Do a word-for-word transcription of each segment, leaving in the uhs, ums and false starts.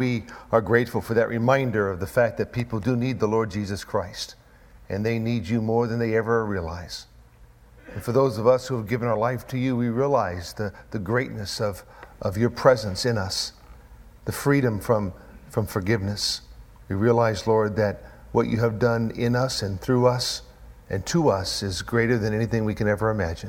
We are grateful for that reminder of the fact that people do need the Lord Jesus Christ, and they need you more than they ever realize. And for those of us who have given our life to you, we realize the, the greatness of, of your presence in us, the freedom from, from forgiveness. We realize, Lord, that what you have done in us and through us and to us is greater than anything we can ever imagine.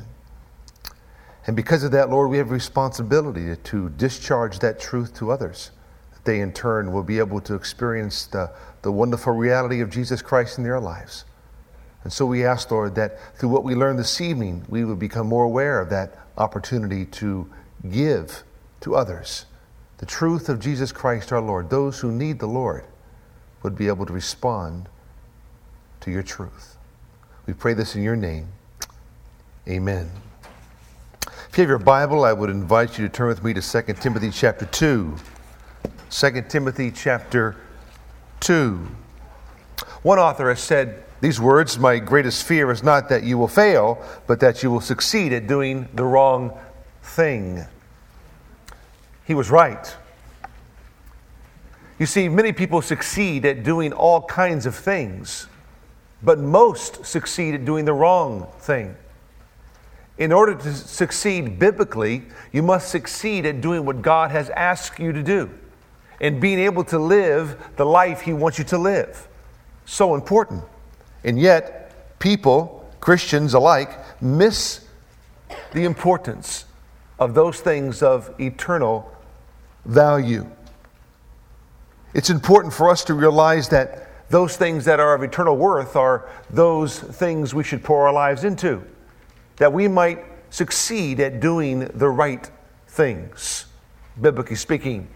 And because of that, Lord, we have a responsibility to, to discharge that truth to others, that they in turn will be able to experience the, the wonderful reality of Jesus Christ in their lives. And so we ask, Lord, that through what we learned this evening, we would become more aware of that opportunity to give to others the truth of Jesus Christ our Lord. Those who need the Lord would be able to respond to your truth. We pray this in your name. Amen. If you have your Bible, I would invite you to turn with me to Second Timothy chapter two. Second Timothy chapter two. One author has said these words, "My greatest fear is not that you will fail, but that you will succeed at doing the wrong thing." He was right. You see, many people succeed at doing all kinds of things, but most succeed at doing the wrong thing. In order to succeed biblically, you must succeed at doing what God has asked you to do and being able to live the life He wants you to live. So important. And yet, people, Christians alike, miss the importance of those things of eternal value. It's important for us to realize that those things that are of eternal worth are those things we should pour our lives into, that we might succeed at doing the right things, biblically speaking.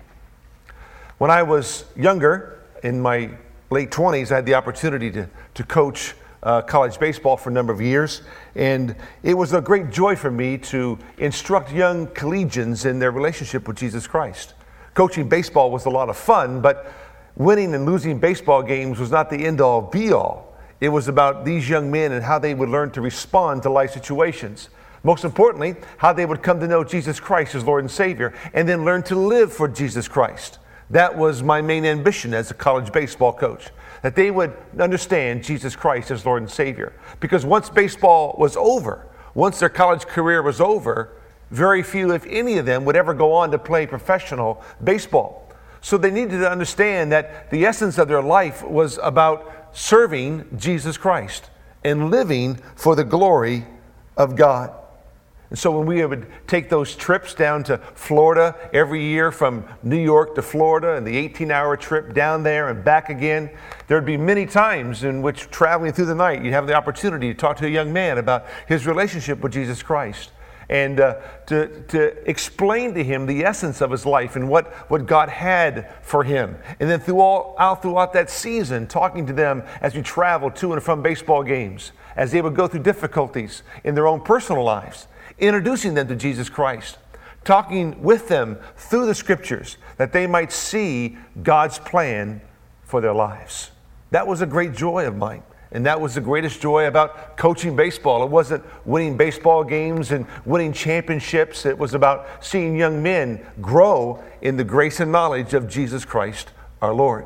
When I was younger, in my late twenties, I had the opportunity to, to coach uh, college baseball for a number of years, and it was a great joy for me to instruct young collegians in their relationship with Jesus Christ. Coaching baseball was a lot of fun, but winning and losing baseball games was not the end-all, be-all. It was about these young men and how they would learn to respond to life situations. Most importantly, how they would come to know Jesus Christ as Lord and Savior, and then learn to live for Jesus Christ. That was my main ambition as a college baseball coach, that they would understand Jesus Christ as Lord and Savior. Because once baseball was over, once their college career was over, very few, if any of them, would ever go on to play professional baseball. So they needed to understand that the essence of their life was about serving Jesus Christ and living for the glory of God. And so when we would take those trips down to Florida every year, from New York to Florida, and the eighteen-hour trip down there and back again, there would be many times in which, traveling through the night, you'd have the opportunity to talk to a young man about his relationship with Jesus Christ, and uh, to, to explain to him the essence of his life and what, what God had for him. And then through all, out throughout that season, talking to them as we traveled to and from baseball games, as they would go through difficulties in their own personal lives, introducing them to Jesus Christ, talking with them through the Scriptures that they might see God's plan for their lives. That was a great joy of mine. And that was the greatest joy about coaching baseball. It wasn't winning baseball games and winning championships. It was about seeing young men grow in the grace and knowledge of Jesus Christ, our Lord.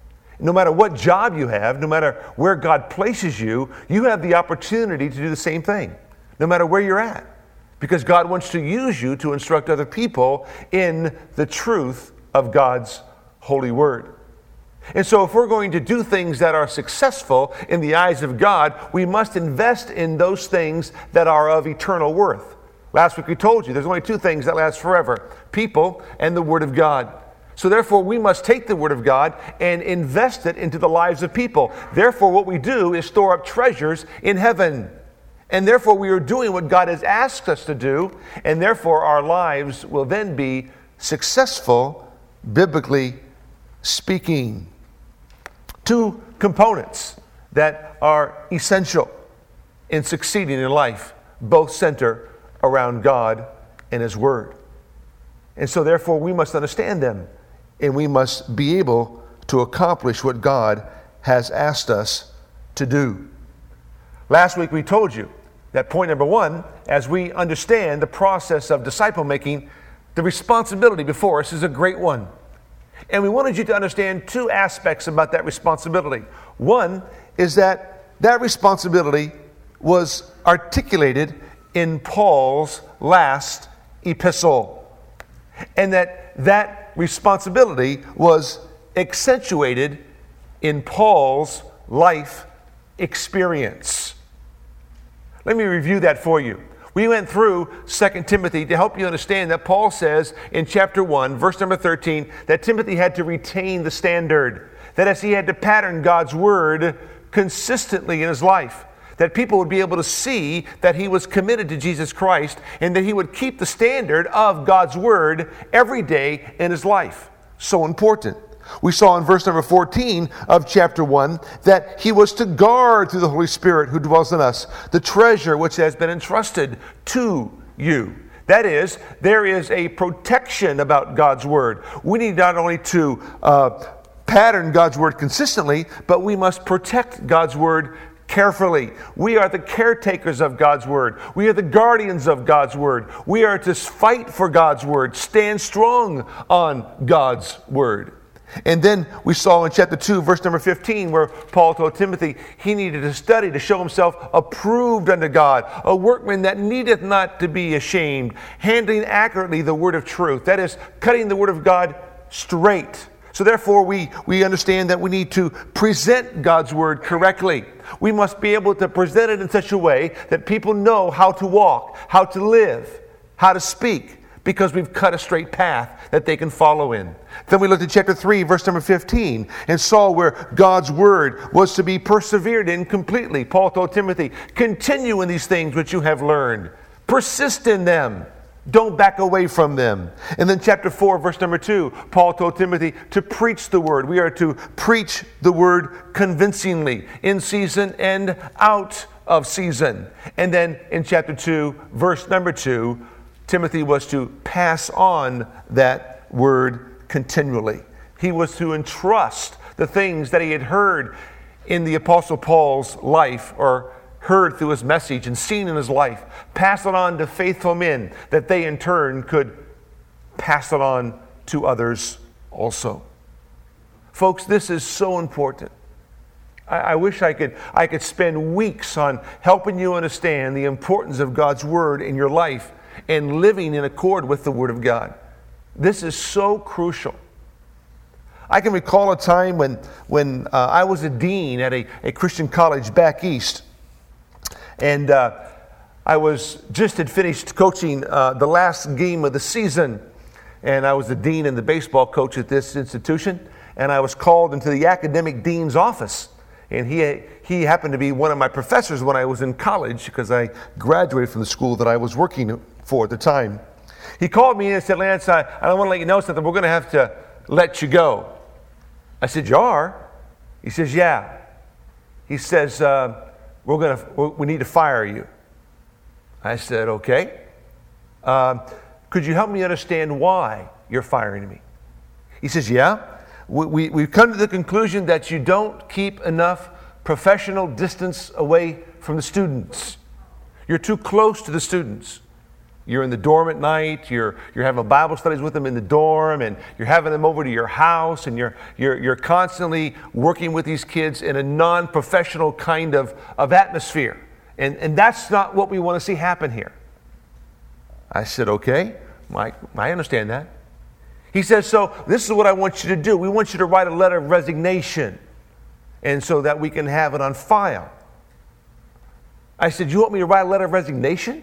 No matter what job you have, no matter where God places you, you have the opportunity to do the same thing, no matter where you're at. Because God wants to use you to instruct other people in the truth of God's holy word. And so if we're going to do things that are successful in the eyes of God, we must invest in those things that are of eternal worth. Last week we told you there's only two things that last forever: people and the Word of God. So therefore we must take the Word of God and invest it into the lives of people. Therefore what we do is store up treasures in heaven. And therefore we are doing what God has asked us to do, and therefore our lives will then be successful, biblically speaking. Two components that are essential in succeeding in life, both center around God and His Word. And so therefore we must understand them, and we must be able to accomplish what God has asked us to do. Last week we told you that point number one, as we understand the process of disciple making, the responsibility before us is a great one. And we wanted you to understand two aspects about that responsibility. One is that that responsibility was articulated in Paul's last epistle, and that that responsibility was accentuated in Paul's life experience. Let me review that for you. We went through Second Timothy to help you understand that Paul says in chapter one, verse number thirteen, that Timothy had to retain the standard, that as he had to pattern God's word consistently in his life, that people would be able to see that he was committed to Jesus Christ and that he would keep the standard of God's word every day in his life. So important. We saw in verse number fourteen of chapter one that he was to guard through the Holy Spirit who dwells in us the treasure which has been entrusted to you. That is, there is a protection about God's word. We need not only to uh, pattern God's word consistently, but we must protect God's word carefully. We are the caretakers of God's word. We are the guardians of God's word. We are to fight for God's word, stand strong on God's word. And then we saw in chapter two, verse number fifteen, where Paul told Timothy he needed to study to show himself approved unto God, a workman that needeth not to be ashamed, handling accurately the word of truth. That is, cutting the word of God straight. So therefore, we, we understand that we need to present God's word correctly. We must be able to present it in such a way that people know how to walk, how to live, how to speak, because we've cut a straight path that they can follow in. Then we looked at chapter three, verse number fifteen, and saw where God's word was to be persevered in completely. Paul told Timothy, continue in these things which you have learned. Persist in them. Don't back away from them. And then chapter four, verse number two, Paul told Timothy to preach the word. We are to preach the word convincingly, in season and out of season. And then in chapter two, verse number two, Timothy was to pass on that word continually. He was to entrust the things that he had heard in the Apostle Paul's life, or heard through his message and seen in his life, pass it on to faithful men that they in turn could pass it on to others also. Folks, this is so important. I, I wish I could, I could spend weeks on helping you understand the importance of God's word in your life and living in accord with the word of God. This is so crucial. I can recall a time when, when uh, I was a dean at a, a Christian college back east. And uh, I was just had finished coaching uh, the last game of the season. And I was the dean and the baseball coach at this institution. And I was called into the academic dean's office. And he, he happened to be one of my professors when I was in college, because I graduated from the school that I was working for at the time. He called me and said, Lance, I, I want to let you know something. We're going to have to let you go. I said, you are? He says, yeah. He says, uh, we're going to, we need to fire you. I said, okay. Um, could you help me understand why you're firing me? He says, yeah. We, we, we've come to the conclusion that you don't keep enough professional distance away from the students. You're too close to the students. You're in the dorm at night, you're, you're having Bible studies with them in the dorm, and you're having them over to your house, and you're, you're, you're constantly working with these kids in a non-professional kind of, of atmosphere. And, and that's not what we want to see happen here. I said, okay, Mike, I understand that. He says, so this is what I want you to do. We want you to write a letter of resignation, and so that we can have it on file. I said, you want me to write a letter of resignation?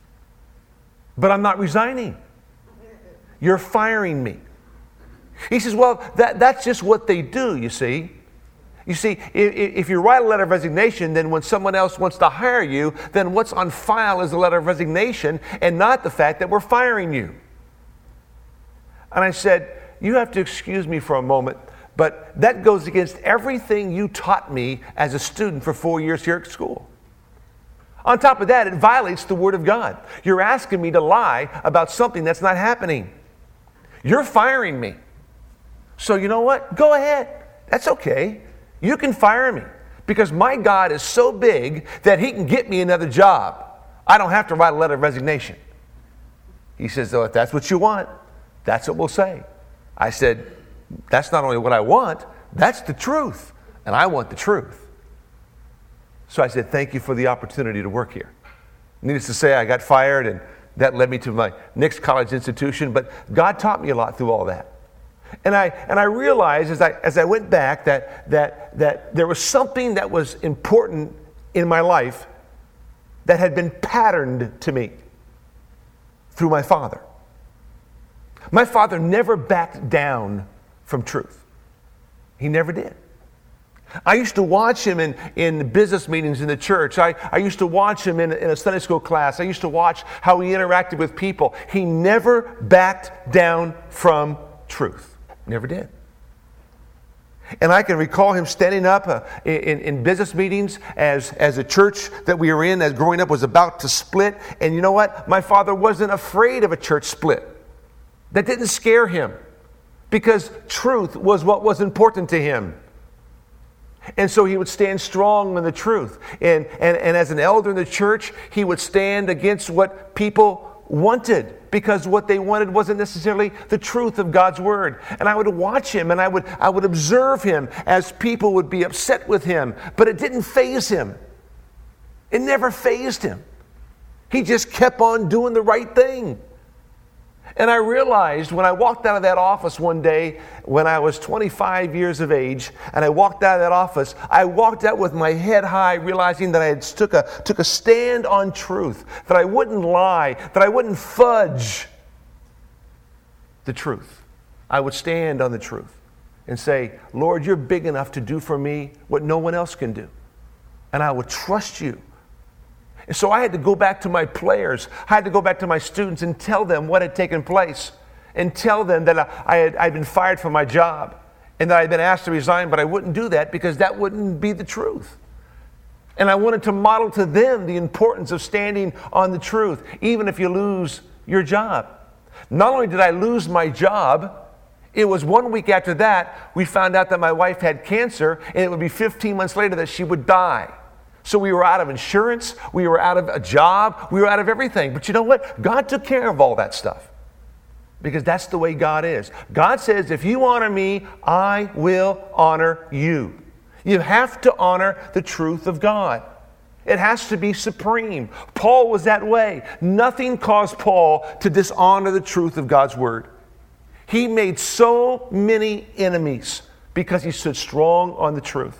But I'm not resigning. You're firing me. He says, well, that, that's just what they do, you see. You see, if, if you write a letter of resignation, then when someone else wants to hire you, then what's on file is a letter of resignation and not the fact that we're firing you. And I said, you have to excuse me for a moment, but that goes against everything you taught me as a student for four years here at school. On top of that, it violates the Word of God. You're asking me to lie about something that's not happening. You're firing me. So you know what? Go ahead. That's okay. You can fire me, because my God is so big that He can get me another job. I don't have to write a letter of resignation. He says, oh, if that's what you want, that's what we'll say. I said, that's not only what I want, that's the truth. And I want the truth. So I said, thank you for the opportunity to work here. Needless to say, I got fired, and that led me to my next college institution. But God taught me a lot through all that. And I and I realized as I as I went back that that that there was something that was important in my life that had been patterned to me through my father. My father never backed down from truth. He never did. I used to watch him in, in business meetings in the church. I, I used to watch him in, in a Sunday school class. I used to watch how he interacted with people. He never backed down from truth. Never did. And I can recall him standing up uh, in, in business meetings as, as a church that we were in, as growing up, was about to split. And you know what? My father wasn't afraid of a church split. That didn't scare him, because truth was what was important to him. And so he would stand strong in the truth. And, and, and as an elder in the church, he would stand against what people wanted, because what they wanted wasn't necessarily the truth of God's word. And I would watch him, and I would I would observe him as people would be upset with him, but it didn't faze him. It never fazed him. He just kept on doing the right thing. And I realized when I walked out of that office one day when I was twenty-five years of age, and I walked out of that office, I walked out with my head high, realizing that I had took a, took a stand on truth, that I wouldn't lie, that I wouldn't fudge the truth. I would stand on the truth and say, Lord, you're big enough to do for me what no one else can do. And I would trust you. And so I had to go back to my players. I had to go back to my students and tell them what had taken place, and tell them that I had I'd been fired from my job and that I had been asked to resign, but I wouldn't do that because that wouldn't be the truth. And I wanted to model to them the importance of standing on the truth, even if you lose your job. Not only did I lose my job, it was one week after that we found out that my wife had cancer, and it would be fifteen months later that she would die. So we were out of insurance, we were out of a job, we were out of everything. But you know what? God took care of all that stuff, because that's the way God is. God says, if you honor me, I will honor you. You have to honor the truth of God. It has to be supreme. Paul was that way. Nothing caused Paul to dishonor the truth of God's word. He made so many enemies because he stood strong on the truth.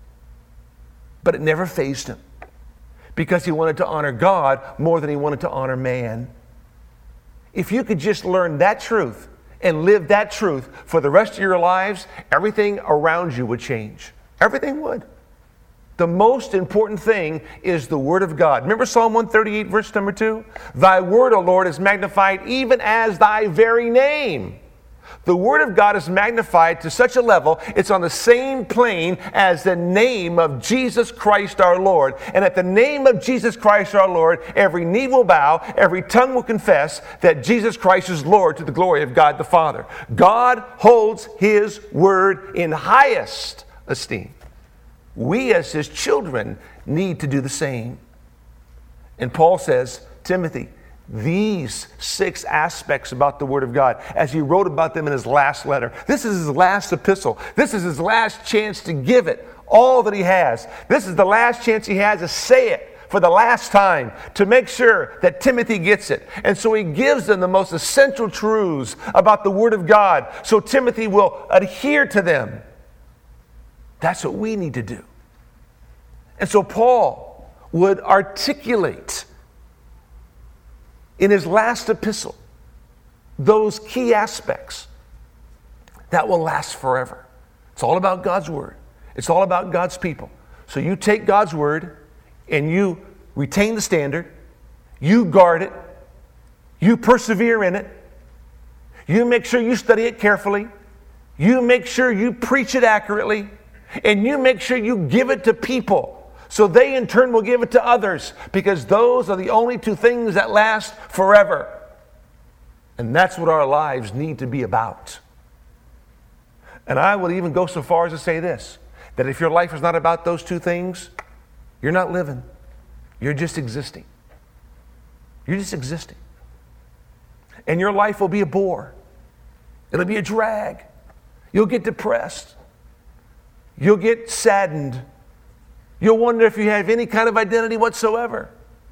But it never fazed him, because he wanted to honor God more than he wanted to honor man. If you could just learn that truth and live that truth for the rest of your lives, everything around you would change. Everything would. The most important thing is the word of God. Remember Psalm one thirty-eight, verse number two? Thy word, O Lord, is magnified even as thy very name. The word of God is magnified to such a level, it's on the same plane as the name of Jesus Christ our Lord. And at the name of Jesus Christ our Lord, every knee will bow, every tongue will confess that Jesus Christ is Lord, to the glory of God the Father. God holds his word in highest esteem. We as his children need to do the same. And Paul says, Timothy, these six aspects about the Word of God, as he wrote about them in his last letter. This is his last epistle. This is his last chance to give it all that he has. This is the last chance he has to say it for the last time, to make sure that Timothy gets it. And so he gives them the most essential truths about the Word of God, so Timothy will adhere to them. That's what we need to do. And so Paul would articulate in his last epistle those key aspects that will last forever. It's all about God's word. It's all about God's people. So you take God's word and you retain the standard, you guard it, you persevere in it, you make sure you study it carefully, you make sure you preach it accurately, and you make sure you give it to people, so they in turn will give it to others, because those are the only two things that last forever. And that's what our lives need to be about. And I would even go so far as to say this, that if your life is not about those two things, you're not living. You're just existing. You're just existing. And your life will be a bore. It'll be a drag. You'll get depressed. You'll get saddened. You'll wonder if you have any kind of identity whatsoever.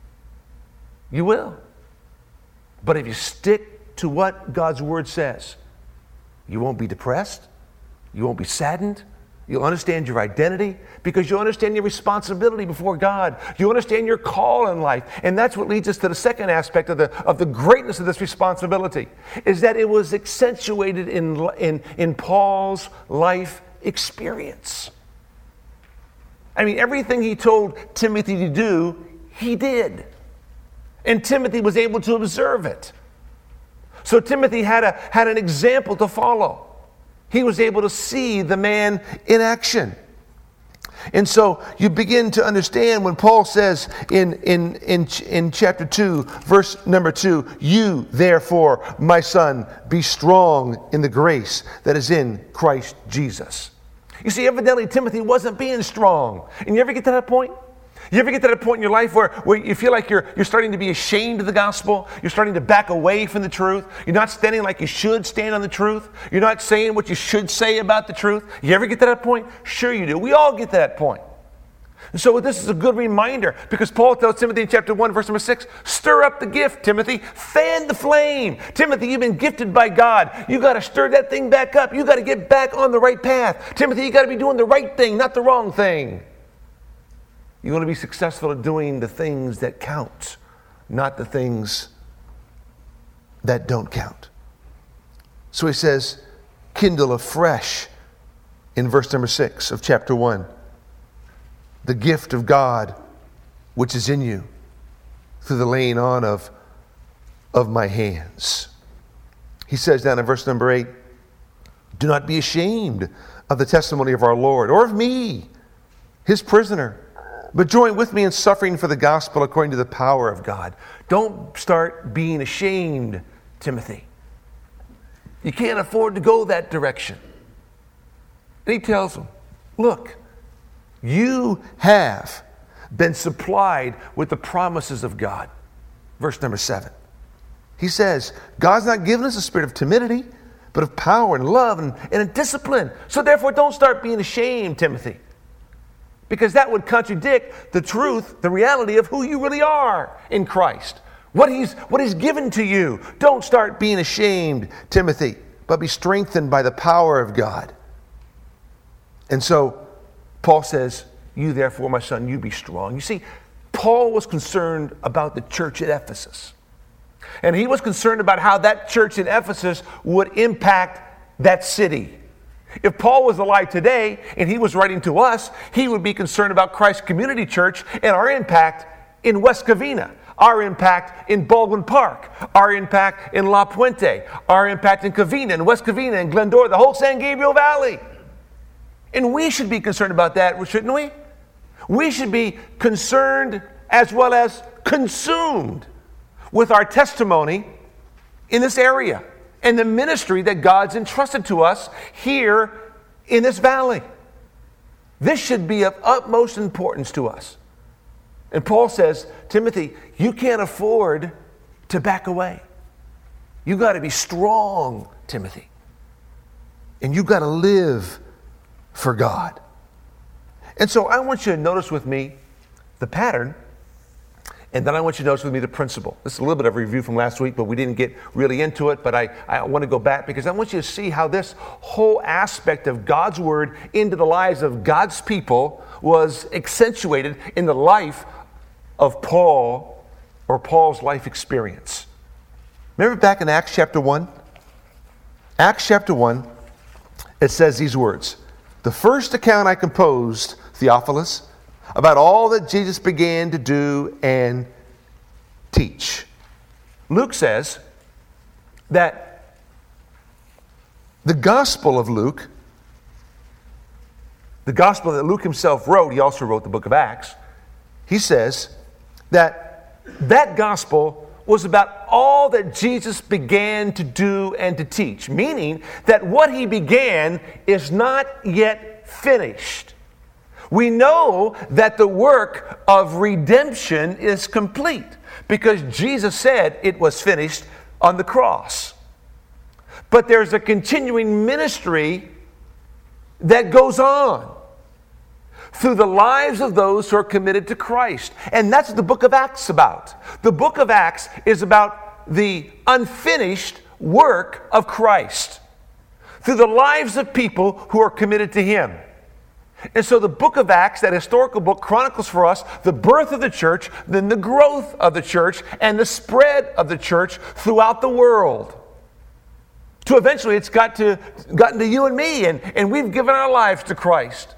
You will. But if you stick to what God's Word says, you won't be depressed. You won't be saddened. You'll understand your identity because you'll understand your responsibility before God. You'll understand your call in life. And that's what leads us to the second aspect of the, of the greatness of this responsibility, is that it was accentuated in, in, in Paul's life experience. I mean, everything he told Timothy to do, he did. And Timothy was able to observe it. So Timothy had, a, had an example to follow. He was able to see the man in action. And so you begin to understand when Paul says in, in, in, in chapter two, verse number two, you therefore, my son, be strong in the grace that is in Christ Jesus. You see, evidently Timothy wasn't being strong. And you ever get to that point? You ever get to that point in your life where, where you feel like you're, you're starting to be ashamed of the gospel? You're starting to back away from the truth? You're not standing like you should stand on the truth? You're not saying what you should say about the truth? You ever get to that point? Sure you do. We all get to that point. And so this is a good reminder because Paul tells Timothy in chapter one, verse number six, stir up the gift, Timothy. Fan the flame. Timothy, you've been gifted by God. You got to stir that thing back up. You got to get back on the right path. Timothy, you got to be doing the right thing, not the wrong thing. You want to be successful at doing the things that count, not the things that don't count. So he says, kindle afresh in verse number six of chapter one, the gift of God which is in you through the laying on of, of my hands. He says down in verse number eight, do not be ashamed of the testimony of our Lord or of me, his prisoner, but join with me in suffering for the gospel according to the power of God. Don't start being ashamed, Timothy. You can't afford to go that direction. And he tells him, look, you have been supplied with the promises of God. Verse number seven. He says, God's not given us a spirit of timidity, but of power and love and, and a discipline. So therefore, don't start being ashamed, Timothy. Because that would contradict the truth, the reality of who you really are in Christ. What he's, what he's given to you. Don't start being ashamed, Timothy, but be strengthened by the power of God. And so Paul says, you therefore, my son, you be strong. You see, Paul was concerned about the church at Ephesus. And he was concerned about how that church in Ephesus would impact that city. If Paul was alive today and he was writing to us, he would be concerned about Christ Community Church and our impact in West Covina, our impact in Baldwin Park, our impact in La Puente, our impact in Covina, and West Covina, and Glendora, the whole San Gabriel Valley. And we should be concerned about that, shouldn't we? We should be concerned as well as consumed with our testimony in this area and the ministry that God's entrusted to us here in this valley. This should be of utmost importance to us. And Paul says, Timothy, you can't afford to back away. You got to be strong, Timothy. And you got to live for God. And so I want you to notice with me the pattern, and then I want you to notice with me the principle. This is a little bit of a review from last week, but we didn't get really into it. But I, I want to go back because I want you to see how this whole aspect of God's word into the lives of God's people was accentuated in the life of Paul or Paul's life experience. Remember back in Acts chapter one? Acts chapter one, it says these words. The first account I composed, Theophilus, about all that Jesus began to do and teach. Luke says that the Gospel of Luke, the Gospel that Luke himself wrote, he also wrote the book of Acts, he says that that Gospel was about all that Jesus began to do and to teach, meaning that what he began is not yet finished. We know that the work of redemption is complete because Jesus said it was finished on the cross. But there's a continuing ministry that goes on through the lives of those who are committed to Christ. And that's what the book of Acts is about. The book of Acts is about the unfinished work of Christ through the lives of people who are committed to Him. And so the book of Acts, that historical book, chronicles for us the birth of the church, then the growth of the church, and the spread of the church throughout the world. To eventually it's got to gotten to you and me, and, and we've given our lives to Christ.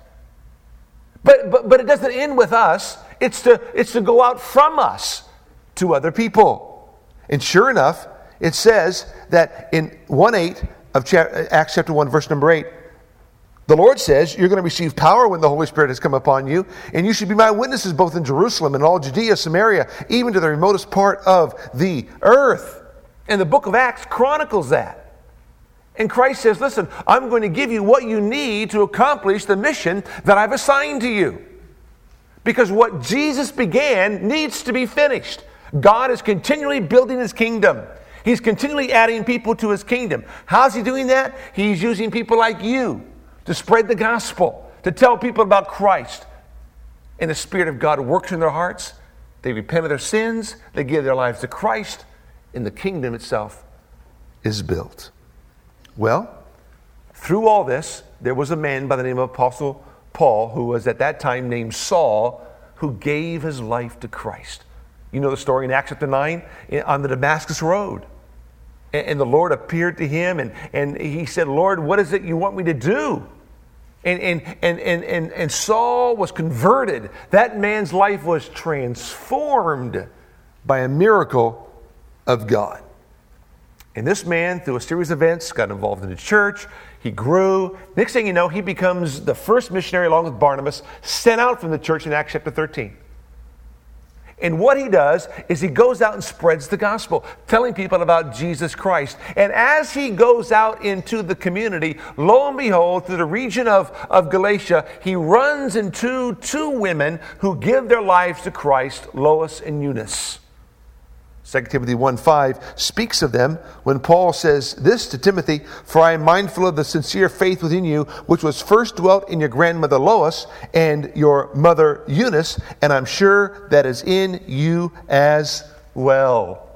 But, but, but it doesn't end with us. It's to, it's to go out from us to other people. And sure enough, it says that in one eight of Acts chapter one, verse number eight, the Lord says, you're going to receive power when the Holy Spirit has come upon you, and you should be my witnesses both in Jerusalem and all Judea, Samaria, even to the remotest part of the earth. And the book of Acts chronicles that. And Christ says, listen, I'm going to give you what you need to accomplish the mission that I've assigned to you. Because what Jesus began needs to be finished. God is continually building His kingdom. He's continually adding people to His kingdom. How's He doing that? He's using people like you to spread the gospel, to tell people about Christ. And the Spirit of God works in their hearts. They repent of their sins. They give their lives to Christ. And the kingdom itself is built. Well, through all this, there was a man by the name of Apostle Paul, who was at that time named Saul, who gave his life to Christ. You know the story in Acts chapter nine, on the Damascus Road. And the Lord appeared to him, and, and he said, Lord, what is it you want me to do? And, and, and, and, and, and Saul was converted. That man's life was transformed by a miracle of God. And this man, through a series of events, got involved in the church. He grew. Next thing you know, he becomes the first missionary, along with Barnabas, sent out from the church in Acts chapter thirteen. And what he does is he goes out and spreads the gospel, telling people about Jesus Christ. And as he goes out into the community, lo and behold, through the region of, of Galatia, he runs into two women who give their lives to Christ, Lois and Eunice. Second Timothy one five speaks of them when Paul says this to Timothy, for I am mindful of the sincere faith within you, which was first dwelt in your grandmother Lois and your mother Eunice, and I'm sure that is in you as well.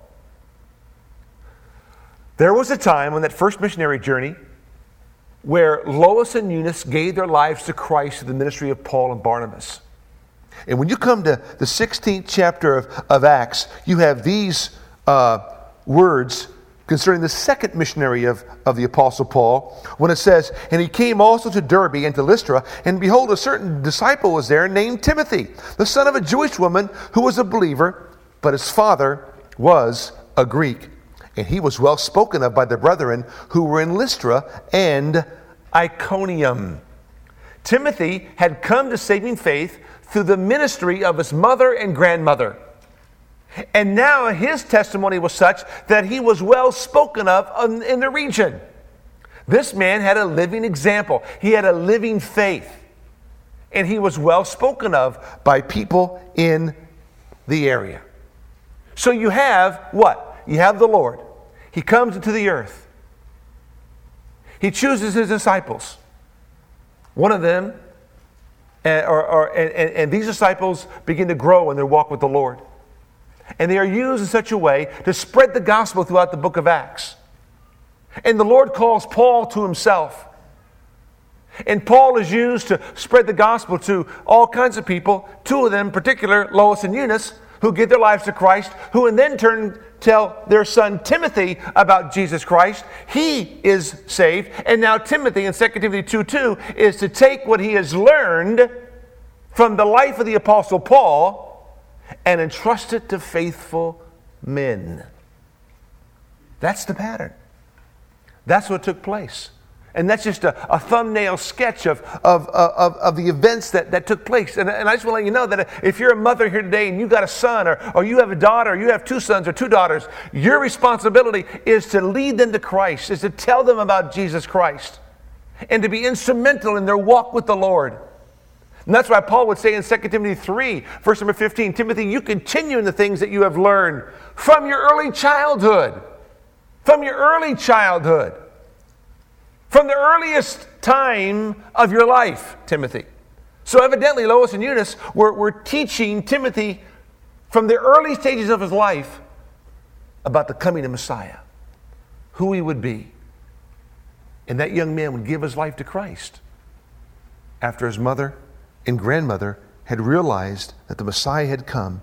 There was a time on that first missionary journey where Lois and Eunice gave their lives to Christ through the ministry of Paul and Barnabas. And when you come to the sixteenth chapter of, of Acts, you have these uh, words concerning the second missionary of, of the Apostle Paul, when it says, and he came also to Derbe and to Lystra, and behold, a certain disciple was there named Timothy, the son of a Jewish woman who was a believer, but his father was a Greek. And he was well spoken of by the brethren who were in Lystra and Iconium. Timothy had come to saving faith through the ministry of his mother and grandmother. And now his testimony was such that he was well spoken of in the region. This man had a living example. He had a living faith. And he was well spoken of by people in the area. So you have what? You have the Lord. He comes into the earth. He chooses his disciples. One of them, and, or, or, and, and these disciples begin to grow in their walk with the Lord. And they are used in such a way to spread the gospel throughout the book of Acts. And the Lord calls Paul to himself. And Paul is used to spread the gospel to all kinds of people. Two of them in particular, Lois and Eunice, who give their lives to Christ, who in then turn tell their son Timothy about Jesus Christ. He is saved. And now Timothy in Second Timothy two two is to take what he has learned from the life of the Apostle Paul and entrust it to faithful men. That's the pattern. That's what took place. And that's just a, a thumbnail sketch of, of, of, of the events that, that took place. And, and I just want to let you know that if you're a mother here today and you got a son, or, or you have a daughter, or you have two sons or two daughters, your responsibility is to lead them to Christ, is to tell them about Jesus Christ, and to be instrumental in their walk with the Lord. And that's why Paul would say in Second Timothy three, verse number fifteen, Timothy, you continue in the things that you have learned from your early childhood. From your early childhood. From the earliest time of your life, Timothy. So evidently, Lois and Eunice were, were teaching Timothy from the early stages of his life about the coming of Messiah, who he would be. And that young man would give his life to Christ after his mother and grandmother had realized that the Messiah had come,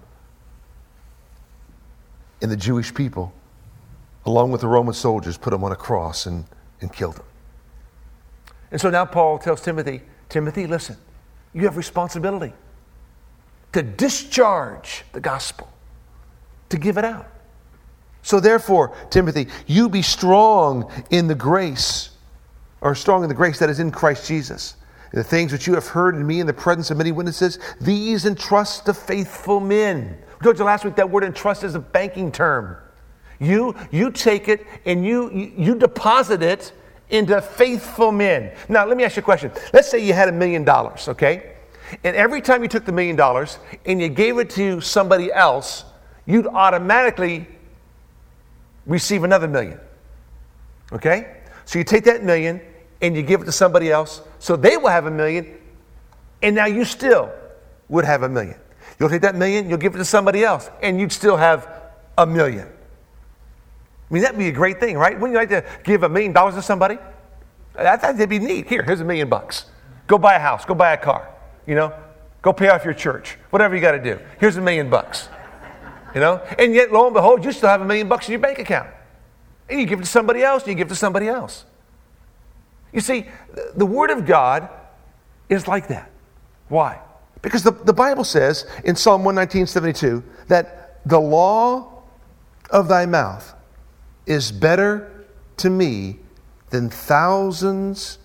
and the Jewish people, along with the Roman soldiers, put him on a cross and, and killed him. And so now Paul tells Timothy, Timothy, listen, you have responsibility to discharge the gospel, to give it out. So therefore, Timothy, you be strong in the grace, or strong in the grace that is in Christ Jesus. The things which you have heard in me in the presence of many witnesses, these entrust to faithful men. We told you last week that word entrust is a banking term. You, you take it and you, you, you deposit it into faithful men. Now, let me ask you a question. Let's say you had a million dollars, okay? And every time you took the million dollars and you gave it to somebody else, you'd automatically receive another million, okay? So you take that million and you give it to somebody else, so they will have a million, and now you still would have a million. You'll take that million, you'll give it to somebody else, and you'd still have a million. I mean, that'd be a great thing, right? Wouldn't you like to give a million dollars to somebody? I thought that'd be neat. Here, here's a million bucks. Go buy a house. Go buy a car. You know, go pay off your church. Whatever you got to do. Here's a million bucks. You know, and yet, lo and behold, you still have a million bucks in your bank account. And you give it to somebody else, and you give it to somebody else. You see, the Word of God is like that. Why? Because the, the Bible says in Psalm one nineteen, seventy-two that the law of thy mouth is better to me than thousands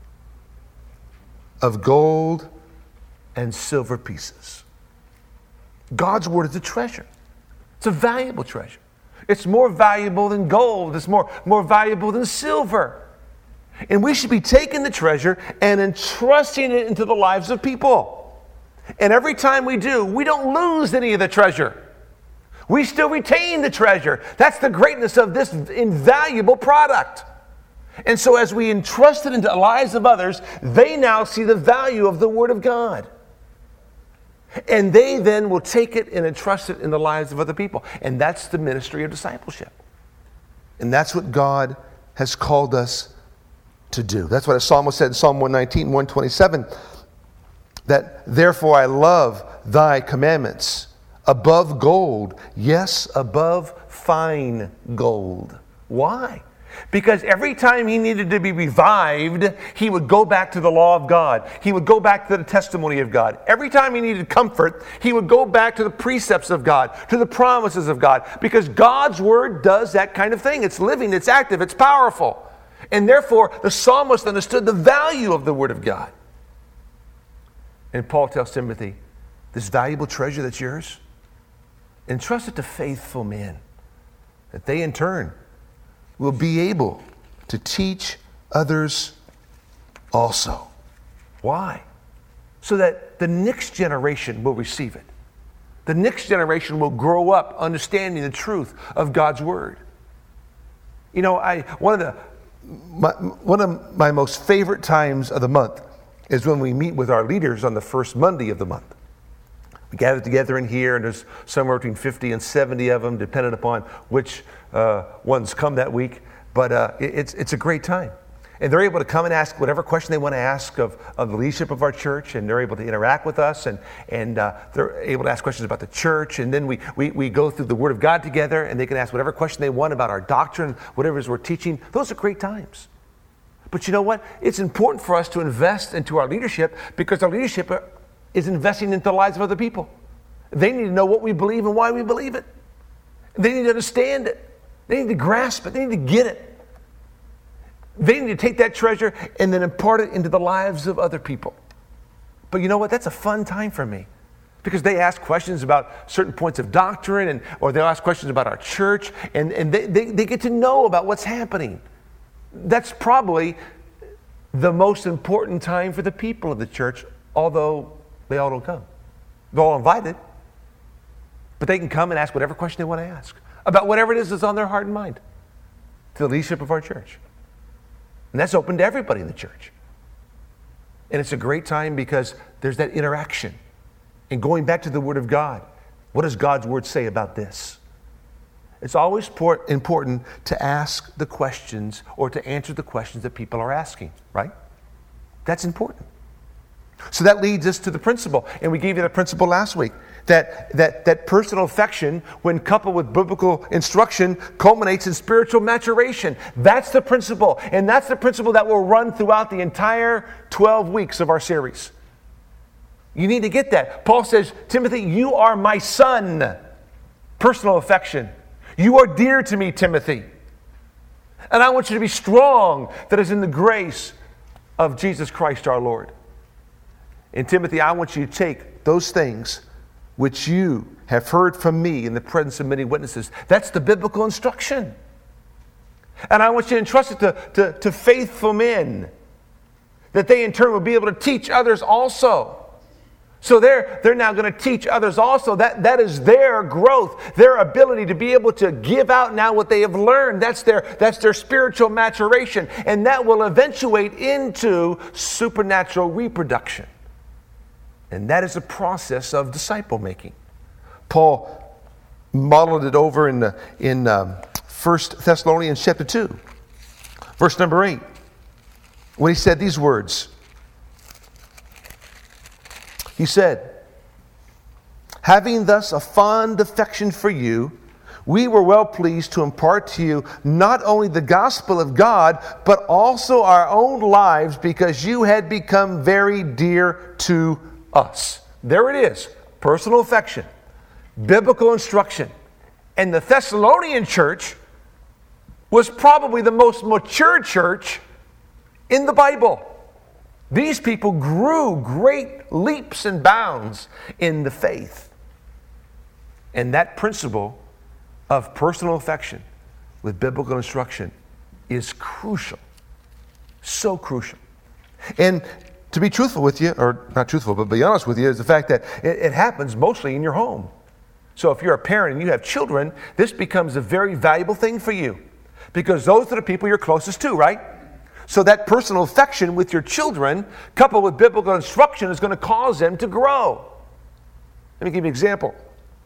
of gold and silver pieces. God's word is a treasure. It's a valuable treasure. It's more valuable than gold. It's more, more valuable than silver. And we should be taking the treasure and entrusting it into the lives of people. And every time we do, we don't lose any of the treasure. We still retain the treasure. That's the greatness of this invaluable product. And so as we entrust it into the lives of others, they now see the value of the Word of God. And they then will take it and entrust it in the lives of other people. And that's the ministry of discipleship. And that's what God has called us to do. That's what a psalmist said in Psalm one nineteen, one twenty-seven, that therefore I love thy commandments above gold, yes, above fine gold. Why? Because every time he needed to be revived, he would go back to the law of God. He would go back to the testimony of God. Every time he needed comfort, he would go back to the precepts of God, to the promises of God, because God's word does that kind of thing. It's living, it's active, it's powerful. And therefore, the psalmist understood the value of the word of God. And Paul tells Timothy, this valuable treasure that's yours, entrust it to faithful men, that they in turn will be able to teach others also. Why? So that the next generation will receive it. The next generation will grow up understanding the truth of God's word. You know, I one of the my, one of my most favorite times of the month is when we meet with our leaders on the first Monday of the month. We gather together in here, and there's somewhere between fifty and seventy of them, depending upon which uh, ones come that week. But uh, it's it's a great time. And they're able to come and ask whatever question they want to ask of, of the leadership of our church, and they're able to interact with us, and, and uh, they're able to ask questions about the church, and then we, we, we go through the Word of God together, and they can ask whatever question they want about our doctrine, whatever it is we're teaching. Those are great times. But you know what? It's important for us to invest into our leadership, because our leadership are, is investing into the lives of other people. They need to know what we believe and why we believe it. They need to understand it. They need to grasp it. They need to get it. They need to take that treasure and then impart it into the lives of other people. But you know what? That's a fun time for me, because they ask questions about certain points of doctrine, and or they'll ask questions about our church, and, and they, they, they get to know about what's happening. That's probably the most important time for the people of the church, although they all don't come. They're all invited, but they can come and ask whatever question they want to ask about whatever it is that's on their heart and mind to the leadership of our church. And that's open to everybody in the church. And it's a great time because there's that interaction. And going back to the Word of God, what does God's Word say about this? It's always important to ask the questions or to answer the questions that people are asking, right? That's important. So that leads us to the principle. And we gave you the principle last week. That, that, that personal affection, when coupled with biblical instruction, culminates in spiritual maturation. That's the principle. And that's the principle that will run throughout the entire twelve weeks of our series. You need to get that. Paul says, Timothy, you are my son. Personal affection. You are dear to me, Timothy. And I want you to be strong that is in the grace of Jesus Christ our Lord. And Timothy, I want you to take those things which you have heard from me in the presence of many witnesses. That's the biblical instruction. And I want you to entrust it to, to, to faithful men, that they in turn will be able to teach others also. So they're, they're now going to teach others also. That, that is their growth, their ability to be able to give out now what they have learned. That's their, that's their spiritual maturation. And that will eventuate into supernatural reproduction. And that is a process of disciple making. Paul modeled it over in, the, in um, First Thessalonians chapter two, verse number eight, when he said these words. He said, having thus a fond affection for you, we were well pleased to impart to you not only the gospel of God, but also our own lives, because you had become very dear to us. There it is. Personal affection, biblical instruction. And the Thessalonian church was probably the most mature church in the Bible. These people grew great leaps and bounds in the faith. And that principle of personal affection with biblical instruction is crucial. So crucial. And to be truthful with you, or not truthful, but be honest with you, is the fact that it, it happens mostly in your home. So if you're a parent and you have children, this becomes a very valuable thing for you, because those are the people you're closest to, right? So that personal affection with your children, coupled with biblical instruction, is going to cause them to grow. Let me give you an example.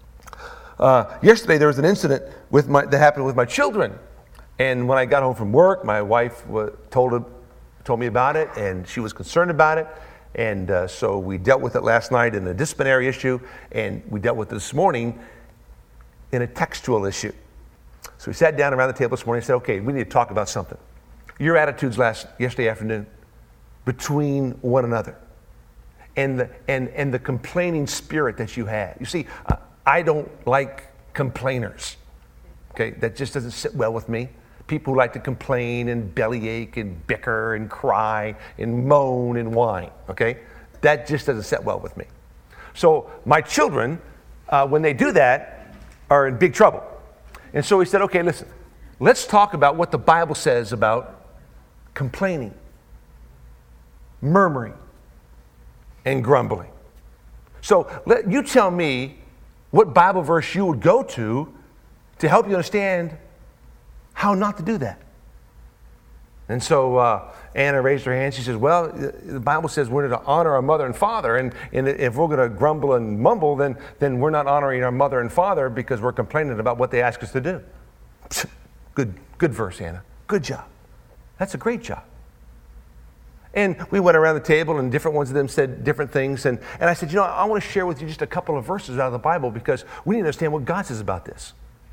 Uh, yesterday there was an incident with my, that happened with my children. And when I got home from work, my wife w- told, him, told me about it, and she was concerned about it. And uh, so we dealt with it last night in a disciplinary issue, and we dealt with it this morning in a textual issue. So we sat down around the table this morning and said, okay, we need to talk about something. Your attitudes last yesterday afternoon between one another, and the and and the complaining spirit that you had. You see, uh, I don't like complainers. Okay, that just doesn't sit well with me. People who like to complain and bellyache and bicker and cry and moan and whine. Okay, that just doesn't sit well with me. So my children, uh, when they do that, are in big trouble. And so we said, okay, listen, let's talk about what the Bible says about complaining, murmuring, and grumbling. So let you tell me what Bible verse you would go to to help you understand how not to do that. And so uh, Anna raised her hand. She says, well, the Bible says we're to honor our mother and father, and, and if we're going to grumble and mumble, then, then we're not honoring our mother and father because we're complaining about what they ask us to do. Good, good verse, Anna. Good job. That's a great job. And we went around the table, and different ones of them said different things. And, and I said, you know, I want to share with you just a couple of verses out of the Bible, because we need to understand what God says about this.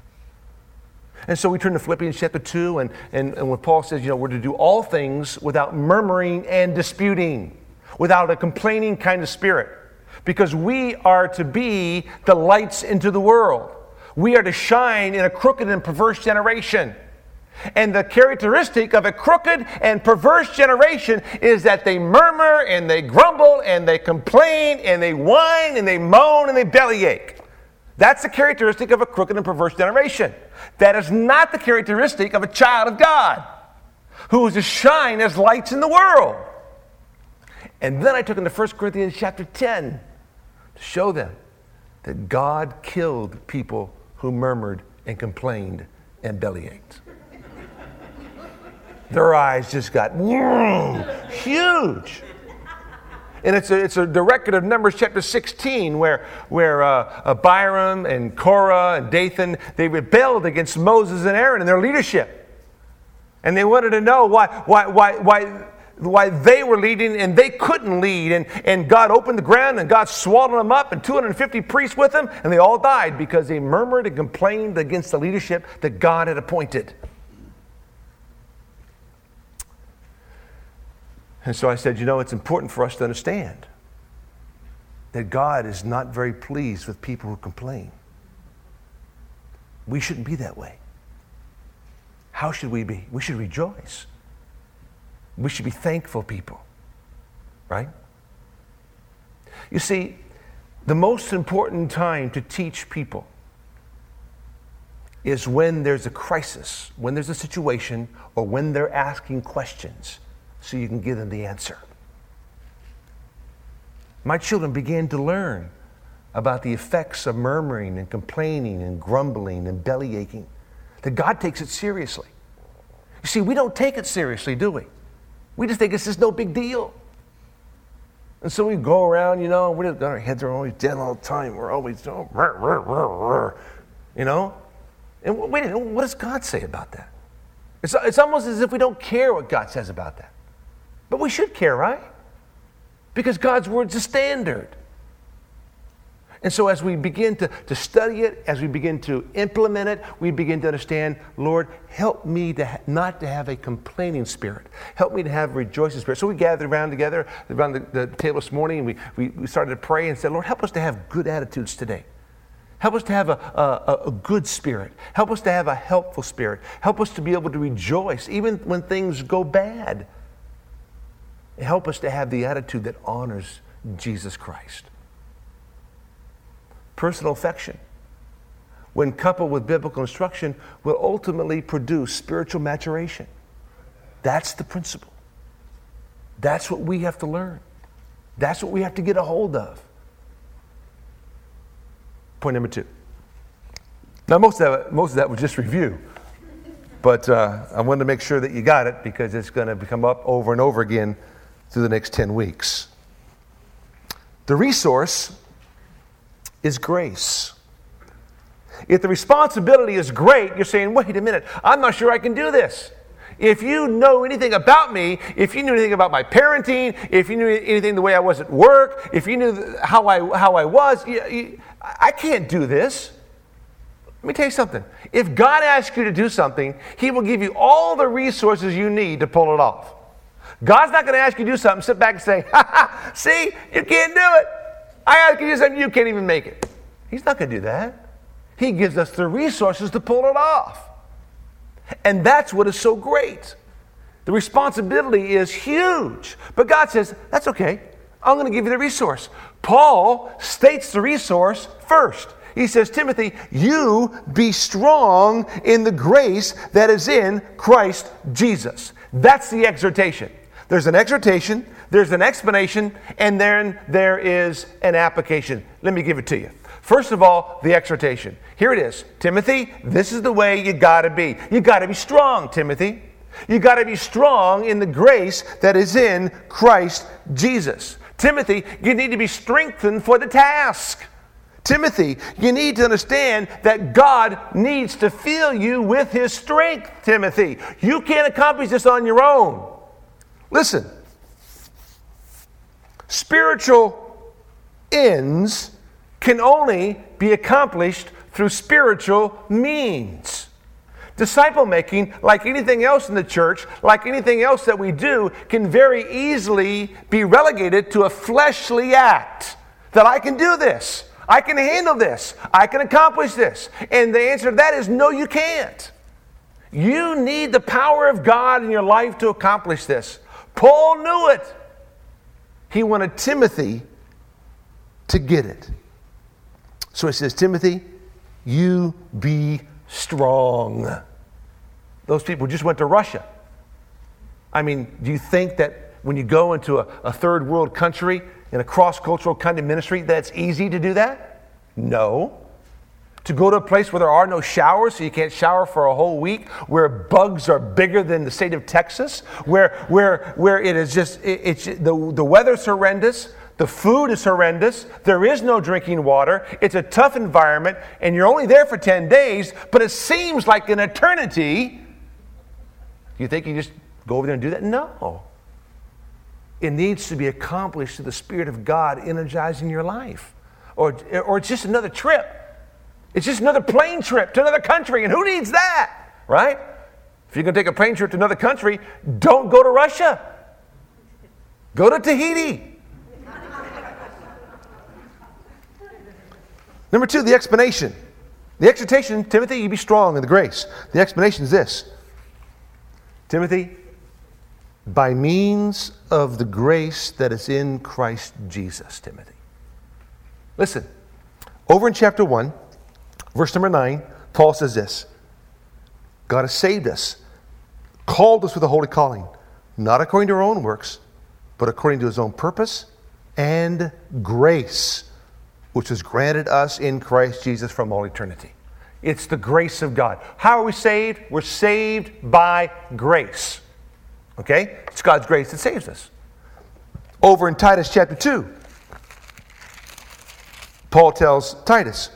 And so we turned to Philippians chapter two, and, and, and when Paul says, you know, we're to do all things without murmuring and disputing, without a complaining kind of spirit, because we are to be the lights into the world. We are to shine in a crooked and perverse generation. And the characteristic of a crooked and perverse generation is that they murmur and they grumble and they complain and they whine and they moan and they bellyache. That's the characteristic of a crooked and perverse generation. That is not the characteristic of a child of God who is to shine as lights in the world. And then I took them to First Corinthians chapter ten to show them that God killed people who murmured and complained and bellyached. their eyes just got huge. And it's a, it's a, the record of Numbers chapter sixteen where, where uh, uh, Abiram and Korah and Dathan, they rebelled against Moses and Aaron and their leadership. And they wanted to know why, why, why, why, why they were leading and they couldn't lead. And, and God opened the ground and God swallowed them up and two hundred fifty priests with them. And they all died because they murmured and complained against the leadership that God had appointed. And so I said, you know, it's important for us to understand that God is not very pleased with people who complain. We shouldn't be that way. How should we be? We should rejoice. We should be thankful people, right? You see, the most important time to teach people is when there's a crisis, when there's a situation, or when they're asking questions, so you can give them the answer. My children began to learn about the effects of murmuring and complaining and grumbling and belly aching, that God takes it seriously. You see, we don't take it seriously, do we? We just think it's just no big deal. And so we go around, you know, we're, our heads are always dead all the time. We're always, oh, rah, rah, rah, rah, you know? And wait a minute, what does God say about that? It's, it's almost as if we don't care what God says about that. But we should care, right? Because God's word's a standard. And so as we begin to, to study it, as we begin to implement it, we begin to understand, Lord, help me to ha- not to have a complaining spirit. Help me to have a rejoicing spirit. So we gathered around together around the, the table this morning, and we, we, we started to pray and said, Lord, help us to have good attitudes today. Help us to have a, a, a good spirit. Help us to have a helpful spirit. Help us to be able to rejoice even when things go bad. Help us to have the attitude that honors Jesus Christ. Personal affection, when coupled with biblical instruction, will ultimately produce spiritual maturation. That's the principle. That's what we have to learn. That's what we have to get a hold of. Point number two. Now, most of that, most of that was just review. But uh, I wanted to make sure that you got it because it's going to come up over and over again through the next ten weeks. The resource is grace. If the responsibility is great, you're saying, wait a minute, I'm not sure I can do this. If you know anything about me, if you knew anything about my parenting, if you knew anything the way I was at work, if you knew how I how I was, you, you, I can't do this. Let me tell you something. If God asks you to do something, He will give you all the resources you need to pull it off. God's not going to ask you to do something, sit back and say, ha ha, see, you can't do it. I ask you to do something, you can't even make it. He's not going to do that. He gives us the resources to pull it off. And that's what is so great. The responsibility is huge. But God says, that's okay. I'm going to give you the resource. Paul states the resource first. He says, Timothy, you be strong in the grace that is in Christ Jesus. That's the exhortation. There's an exhortation, there's an explanation, and then there is an application. Let me give it to you. First of all, the exhortation. Here it is. Timothy, this is the way you got to be. You got to be strong, Timothy. You got to be strong in the grace that is in Christ Jesus. Timothy, you need to be strengthened for the task. Timothy, you need to understand that God needs to fill you with His strength, Timothy. You can't accomplish this on your own. Listen, spiritual ends can only be accomplished through spiritual means. Disciple making, like anything else in the church, like anything else that we do, can very easily be relegated to a fleshly act. That I can do this. I can handle this. I can accomplish this. And the answer to that is no, you can't. You need the power of God in your life to accomplish this. Paul knew it. He wanted Timothy to get it. So he says, Timothy, you be strong. Those people just went to Russia. I mean, do you think that when you go into a, a third world country in a cross-cultural kind of ministry, that's easy to do that? No. To go to a place where there are no showers, so you can't shower for a whole week, where bugs are bigger than the state of Texas, where where where it is just it, it's the the weather's horrendous, the food is horrendous, there is no drinking water, it's a tough environment, and you're only there for ten days, but it seems like an eternity. You think you just go over there and do that? No. It needs to be accomplished through the Spirit of God energizing your life, or or it's just another trip. It's just another plane trip to another country, and who needs that, right? If you're going to take a plane trip to another country, don't go to Russia. Go to Tahiti. Number two, the explanation. The exhortation, Timothy, you be strong in the grace. The explanation is this. Timothy, by means of the grace that is in Christ Jesus, Timothy. Listen, over in chapter one, verse number nine, Paul says this. God has saved us, called us with a holy calling, not according to our own works, but according to his own purpose and grace, which was granted us in Christ Jesus from all eternity. It's the grace of God. How are we saved? We're saved by grace. Okay? It's God's grace that saves us. Over in Titus chapter two, Paul tells Titus,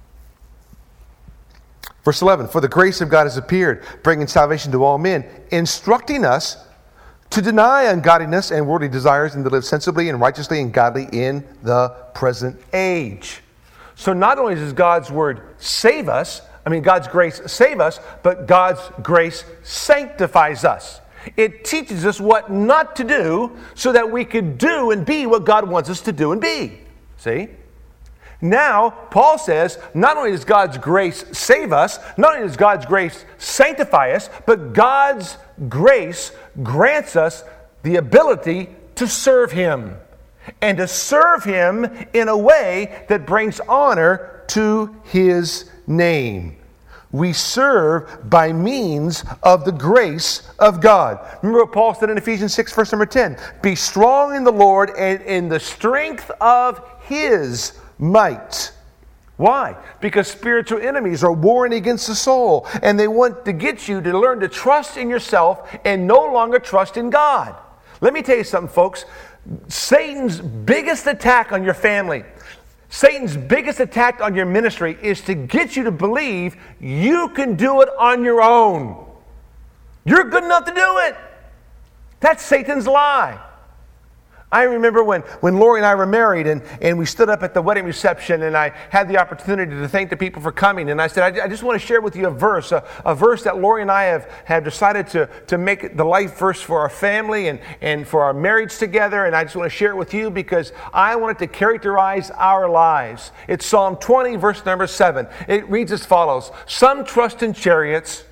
verse eleven, for the grace of God has appeared, bringing salvation to all men, instructing us to deny ungodliness and worldly desires and to live sensibly and righteously and godly in the present age. So not only does God's word save us, I mean God's grace save us, but God's grace sanctifies us. It teaches us what not to do so that we could do and be what God wants us to do and be. See? Now, Paul says, not only does God's grace save us, not only does God's grace sanctify us, but God's grace grants us the ability to serve Him. And to serve Him in a way that brings honor to His name. We serve by means of the grace of God. Remember what Paul said in Ephesians six, verse number ten. Be strong in the Lord and in the strength of His might. Why? Because spiritual enemies are warring against the soul, and they want to get you to learn to trust in yourself and no longer trust in God. Let me tell you something, folks. Satan's biggest attack on your family, Satan's biggest attack on your ministry is to get you to believe you can do it on your own. You're good enough to do it. That's Satan's lie. I remember when, when Lori and I were married and, and we stood up at the wedding reception and I had the opportunity to thank the people for coming. And I said, I, I just want to share with you a verse, a, a verse that Lori and I have, have decided to, to make it the life verse for our family and, and for our marriage together. And I just want to share it with you because I want it to characterize our lives. It's Psalm twenty, verse number seven. It reads as follows. Some trust in chariots,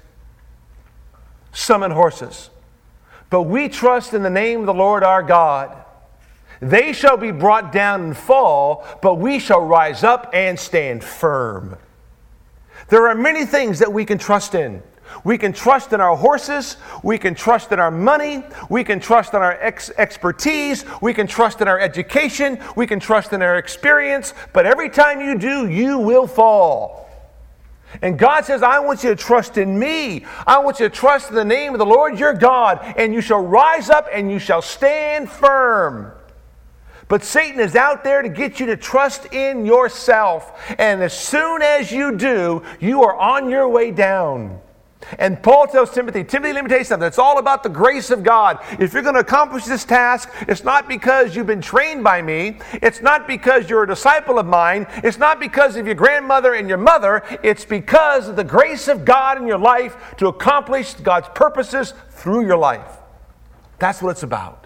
some in horses, but we trust in the name of the Lord our God. They shall be brought down and fall, but we shall rise up and stand firm. There are many things that we can trust in. We can trust in our horses. We can trust in our money. We can trust in our ex- expertise. We can trust in our education. We can trust in our experience. But every time you do, you will fall. And God says, I want you to trust in me. I want you to trust in the name of the Lord your God, and you shall rise up and you shall stand firm. But Satan is out there to get you to trust in yourself. And as soon as you do, you are on your way down. And Paul tells Timothy, Timothy, let me tell you something. It's all about the grace of God. If you're going to accomplish this task, it's not because you've been trained by me. It's not because you're a disciple of mine. It's not because of your grandmother and your mother. It's because of the grace of God in your life to accomplish God's purposes through your life. That's what it's about.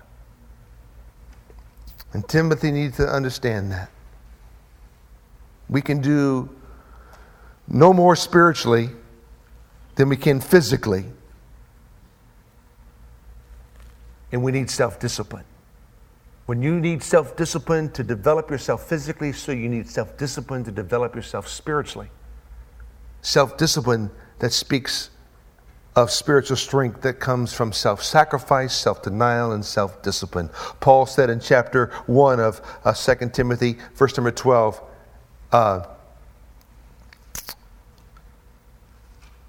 And Timothy needs to understand that. We can do no more spiritually than we can physically. And we need self-discipline. When you need self-discipline to develop yourself physically, so you need self-discipline to develop yourself spiritually. Self-discipline that speaks of spiritual strength that comes from self-sacrifice, self-denial, and self-discipline. Paul said in chapter one of uh, Second Timothy, verse number twelve, uh,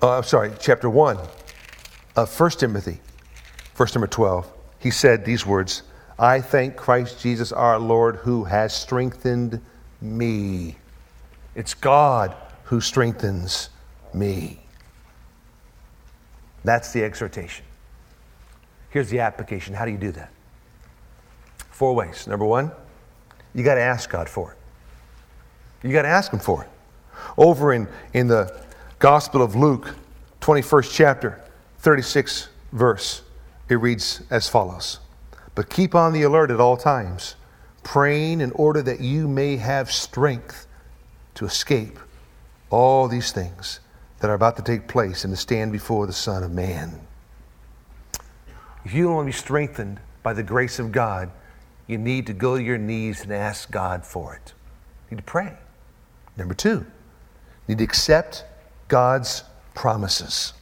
oh, I'm sorry, chapter one of First Timothy, verse number twelve, he said these words, I thank Christ Jesus our Lord who has strengthened me. It's God who strengthens me. That's the exhortation. Here's the application. How do you do that? Four ways. Number one, you got to ask God for it. You got to ask Him for it. Over in, in the Gospel of Luke, twenty-first chapter, thirty-sixth verse, it reads as follows. But keep on the alert at all times, praying in order that you may have strength to escape all these things that are about to take place and to stand before the Son of Man. If you want to be strengthened by the grace of God, you need to go to your knees and ask God for it. You need to pray. Number two, you need to accept God's promises.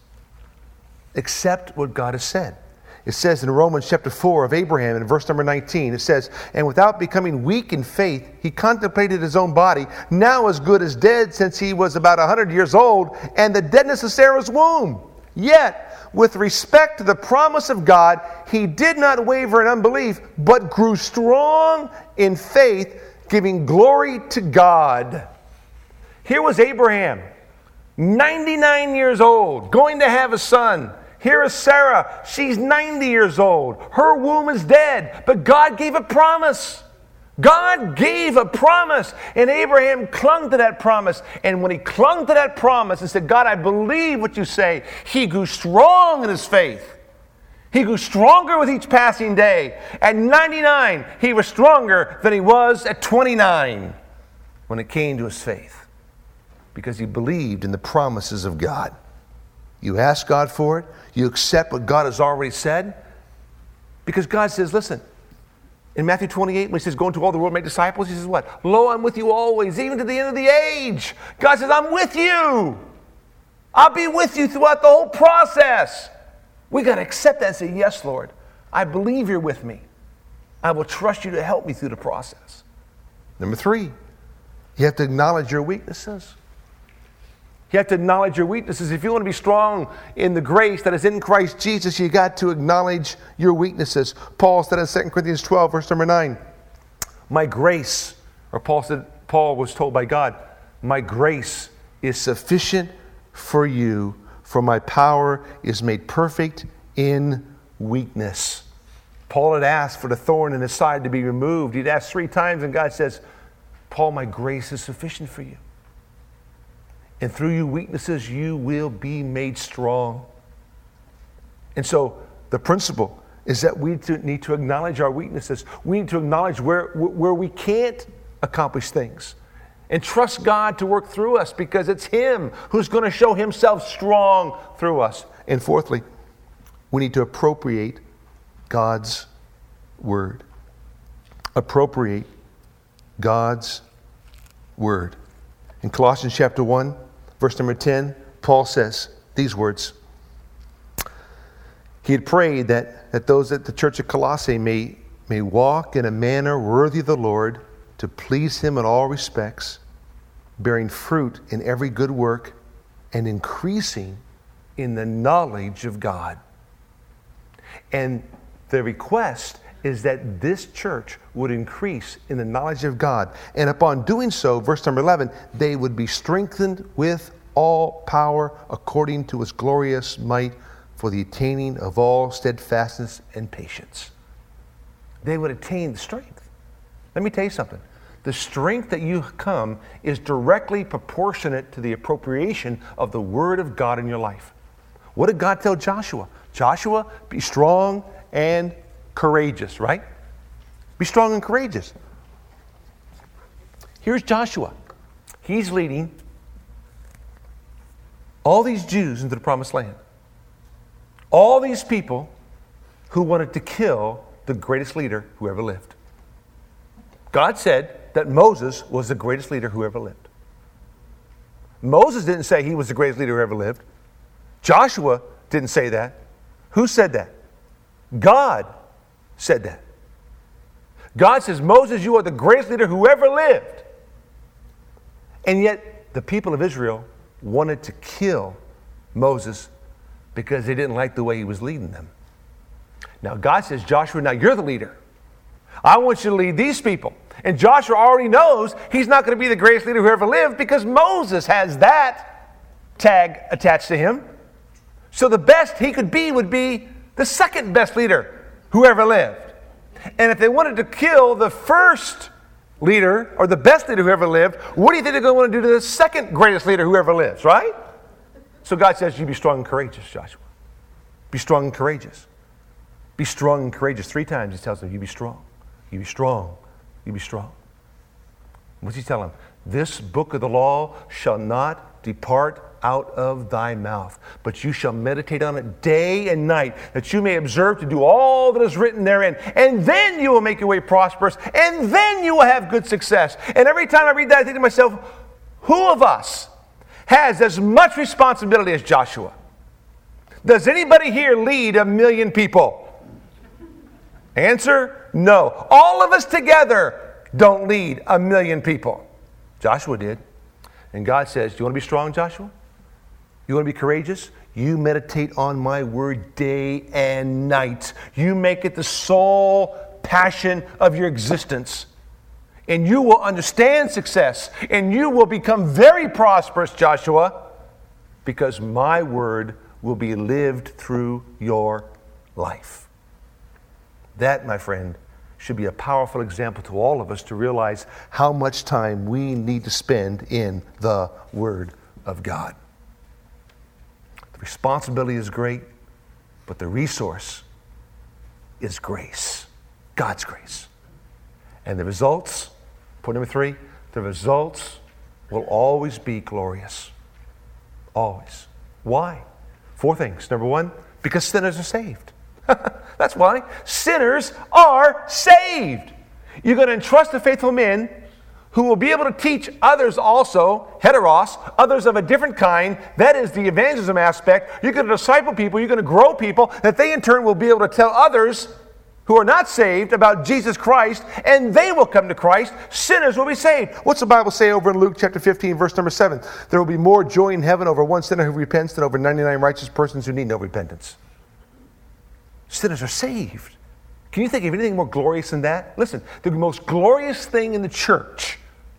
Accept what God has said. It says in Romans chapter four of Abraham in verse number nineteen, it says, and without becoming weak in faith, he contemplated his own body, now as good as dead since he was about one hundred years old, and the deadness of Sarah's womb. Yet, with respect to the promise of God, he did not waver in unbelief, but grew strong in faith, giving glory to God. Here was Abraham, ninety-nine years old, going to have a son. Here is Sarah. She's ninety years old. Her womb is dead, but God gave a promise. God gave a promise, and Abraham clung to that promise. And when he clung to that promise and said, God, I believe what you say, he grew strong in his faith. He grew stronger with each passing day. At ninety-nine, he was stronger than he was at twenty-nine when it came to his faith, because he believed in the promises of God. You ask God for it. You accept what God has already said. Because God says, listen, in Matthew twenty-eight, when he says, go into all the world, make disciples, he says what? Lo, I'm with you always, even to the end of the age. God says, I'm with you. I'll be with you throughout the whole process. We got to accept that and say, yes, Lord, I believe you're with me. I will trust you to help me through the process. Number three, you have to acknowledge your weaknesses. You have to acknowledge your weaknesses. If you want to be strong in the grace that is in Christ Jesus, you got to acknowledge your weaknesses. Paul said in Second Corinthians twelve, verse number nine, my grace, or Paul said, Paul was told by God, my grace is sufficient for you, for my power is made perfect in weakness. Paul had asked for the thorn in his side to be removed. He'd asked three times, and God says, Paul, my grace is sufficient for you. And through your weaknesses, you will be made strong. And so the principle is that we need to acknowledge our weaknesses. We need to acknowledge where, where we can't accomplish things. And trust God to work through us, because it's Him who's going to show Himself strong through us. And fourthly, we need to appropriate God's Word. Appropriate God's Word. In Colossians chapter one, verse number ten, Paul says these words. He had prayed that, that those at the church of Colossae may, may walk in a manner worthy of the Lord, to please Him in all respects, bearing fruit in every good work, and increasing in the knowledge of God. And the request is that this church would increase in the knowledge of God. And upon doing so, verse number eleven, they would be strengthened with all power according to His glorious might, for the attaining of all steadfastness and patience. They would attain the strength. Let me tell you something. The strength that you come is directly proportionate to the appropriation of the Word of God in your life. What did God tell Joshua? Joshua, be strong and courageous, right? Be strong and courageous. Here's Joshua. He's leading all these Jews into the promised land. All these people who wanted to kill the greatest leader who ever lived. God said that Moses was the greatest leader who ever lived. Moses didn't say he was the greatest leader who ever lived. Joshua didn't say that. Who said that? God said that. God says, Moses, you are the greatest leader who ever lived. And yet, the people of Israel wanted to kill Moses, because they didn't like the way he was leading them. Now God says, Joshua, now you're the leader. I want you to lead these people. And Joshua already knows he's not going to be the greatest leader who ever lived because Moses has that tag attached to him. So the best he could be would be the second best leader who ever lived. And if they wanted to kill the first leader or the best leader who ever lived, what do you think they're going to want to do to the second greatest leader who ever lives, right? So God says, you be strong and courageous, Joshua. Be strong and courageous. Be strong and courageous. Three times he tells them, you be strong. You be strong. You be strong. What's he telling them? This book of the law shall not depart out of thy mouth, but you shall meditate on it day and night, that you may observe to do all that is written therein. And then you will make your way prosperous, and then you will have good success. And every time I read that, I think to myself, who of us has as much responsibility as Joshua? Does anybody here lead a million people? Answer, no. All of us together don't lead a million people. Joshua did. And God says, do you want to be strong, Joshua? You want to be courageous? You meditate on my word day and night. You make it the sole passion of your existence. And you will understand success. And you will become very prosperous, Joshua, because my word will be lived through your life. That, my friend, should be a powerful example to all of us to realize how much time we need to spend in the Word of God. The responsibility is great, but the resource is grace, God's grace. And the results, point number three, the results will always be glorious. Always. Why? Four things. Number one, because sinners are saved. That's why. Sinners are saved. You're going to entrust the faithful men who will be able to teach others also, heteros, others of a different kind. That is the evangelism aspect. You're going to disciple people. You're going to grow people that they in turn will be able to tell others who are not saved about Jesus Christ, and they will come to Christ. Sinners will be saved. What's the Bible say over in Luke chapter fifteen, verse number seven? There will be more joy in heaven over one sinner who repents than over ninety-nine righteous persons who need no repentance. Sinners are saved. Can you think of anything more glorious than that? Listen, the most glorious thing in the church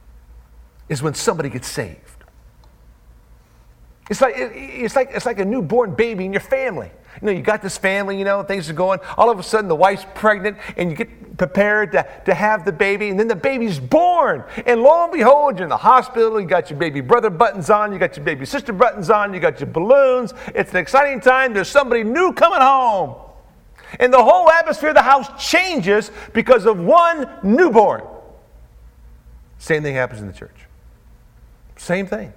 is when somebody gets saved. It's like, it's like, it's like a newborn baby in your family. You know, you got this family, you know, things are going. All of a sudden, the wife's pregnant, and you get prepared to, to have the baby, and then the baby's born. And lo and behold, you're in the hospital, you got your baby brother buttons on, you got your baby sister buttons on, you got your balloons. It's an exciting time. There's somebody new coming home. And the whole atmosphere of the house changes because of one newborn. Same thing happens in the church. Same thing.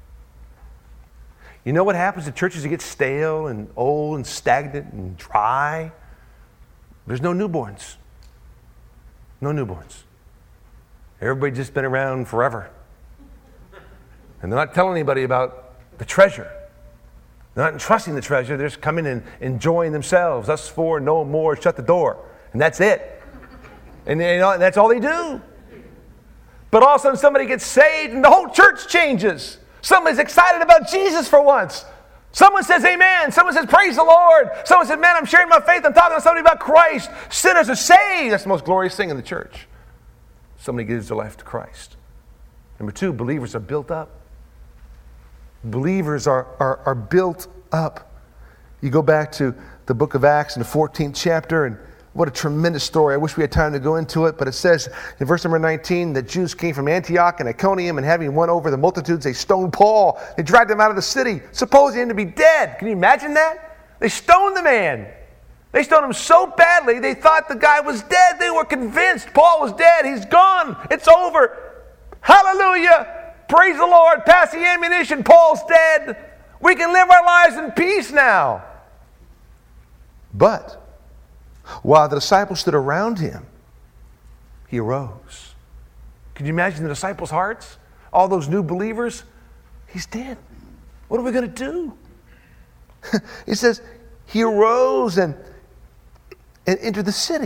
You know what happens to churches that get stale and old and stagnant and dry? There's no newborns. No newborns. Everybody's just been around forever. And they're not telling anybody about the treasure. They're not entrusting the treasure. They're just coming and enjoying themselves. Us four, no more, shut the door. And that's it. And you know, that's all they do. But all of a sudden somebody gets saved and the whole church changes. Somebody's excited about Jesus for once. Someone says amen. Someone says praise the Lord. Someone says, man, I'm sharing my faith. I'm talking to somebody about Christ. Sinners are saved. That's the most glorious thing in the church. Somebody gives their life to Christ. Number two, believers are built up. Believers are, are, are built up. You go back to the book of Acts in the fourteenth chapter, and what a tremendous story. I wish we had time to go into it, but it says in verse number nineteen that Jews came from Antioch and Iconium, and having won over the multitudes, they stoned Paul. They dragged him out of the city, supposing him to be dead. Can you imagine that? They stoned the man. They stoned him so badly, they thought the guy was dead. They were convinced Paul was dead. He's gone. It's over. Hallelujah. Praise the Lord. Pass the ammunition. Paul's dead. We can live our lives in peace now. But while the disciples stood around him, he arose. Can you imagine the disciples' hearts? All those new believers? He's dead. What are we going to do? He says, he arose and, and entered the city.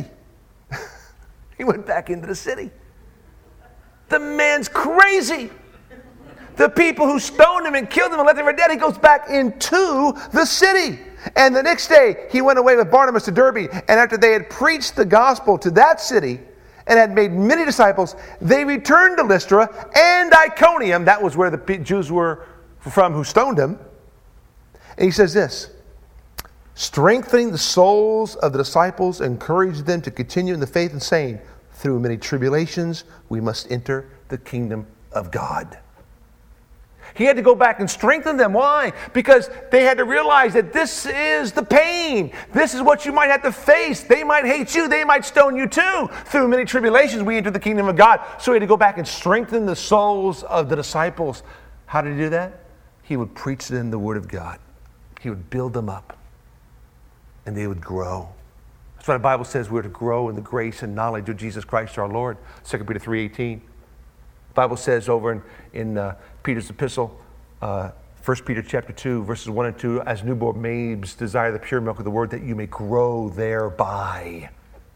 He went back into the city. The man's crazy. the people who stoned him and killed him and left him for dead, he goes back into the city. And the next day, he went away with Barnabas to Derbe. And after they had preached the gospel to that city and had made many disciples, they returned to Lystra and Iconium. That was where the Jews were from who stoned him. And he says this, strengthening the souls of the disciples, encouraged them to continue in the faith and saying, through many tribulations, we must enter the kingdom of God. He had to go back and strengthen them. Why? Because they had to realize that this is the pain. This is what you might have to face. They might hate you. They might stone you too. Through many tribulations, we enter the kingdom of God. So he had to go back and strengthen the souls of the disciples. How did he do that? He would preach them the word of God. He would build them up. And they would grow. That's why the Bible says we're to grow in the grace and knowledge of Jesus Christ our Lord. Second Peter three eighteen. The Bible says over in, in uh, Peter's epistle, uh, First Peter chapter two, verses one and two, as newborn babes desire the pure milk of the word that you may grow thereby.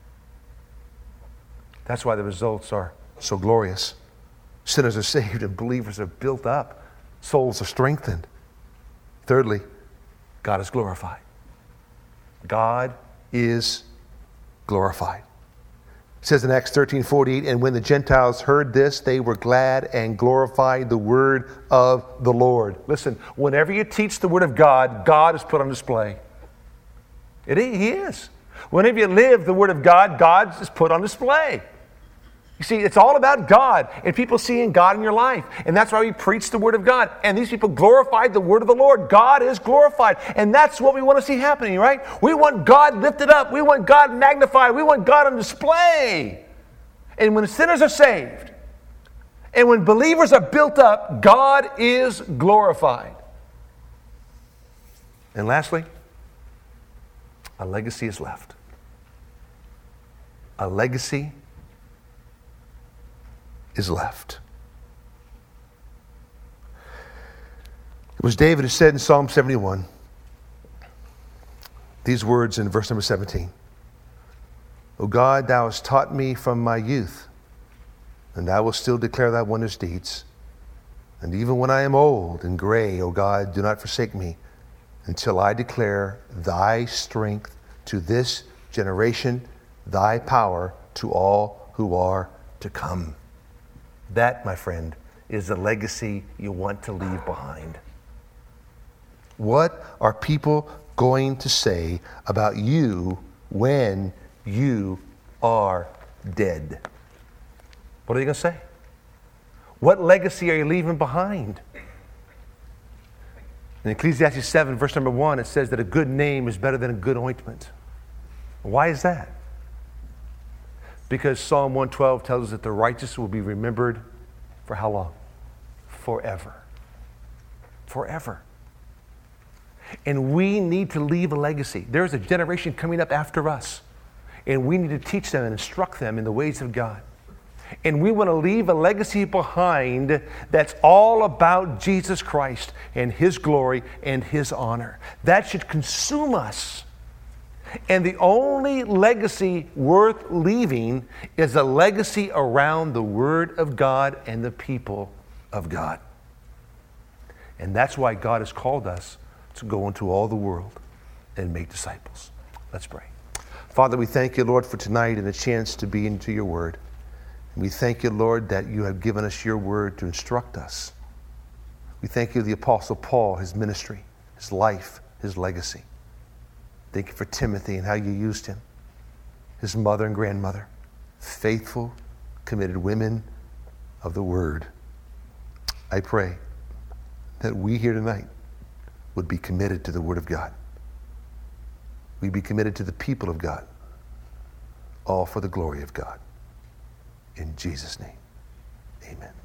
That's why the results are so glorious. Sinners are saved and believers are built up. Souls are strengthened. Thirdly, God is glorified. God is glorified. It says in Acts thirteen forty-eight, and when the Gentiles heard this, they were glad and glorified the word of the Lord. Listen, whenever you teach the word of God, God is put on display. It, he is. Whenever you live the word of God, God is put on display. You see, it's all about God and people seeing God in your life. And that's why we preach the word of God. And these people glorified the word of the Lord. God is glorified. And that's what we want to see happening, right? We want God lifted up. We want God magnified. We want God on display. And when sinners are saved, and when believers are built up, God is glorified. And lastly, a legacy is left. A legacy is left. It was David who said in Psalm seventy-one these words in verse number seventeen. O God, thou hast taught me from my youth, and I will still declare thy wondrous deeds. And even when I am old and gray, O God, do not forsake me until I declare thy strength to this generation, thy power to all who are to come. That, my friend, is the legacy you want to leave behind. What are people going to say about you when you are dead? What are they going to say? What legacy are you leaving behind? In Ecclesiastes seven, verse number one, it says that a good name is better than a good ointment. Why is that? Because Psalm one twelve tells us that the righteous will be remembered for how long? Forever. Forever. And we need to leave a legacy. There's a generation coming up after us. And we need to teach them and instruct them in the ways of God. And we want to leave a legacy behind that's all about Jesus Christ and His glory and His honor. That should consume us. And the only legacy worth leaving is a legacy around the Word of God and the people of God. And that's why God has called us to go into all the world and make disciples. Let's pray. Father, we thank you, Lord, for tonight and a chance to be into your Word. We thank you, Lord, that you have given us your Word to instruct us. We thank you, the Apostle Paul, his ministry, his life, his legacy. Thank you for Timothy and how you used him, his mother and grandmother, faithful, committed women of the Word. I pray that we here tonight would be committed to the Word of God. We'd be committed to the people of God, all for the glory of God. In Jesus' name, amen.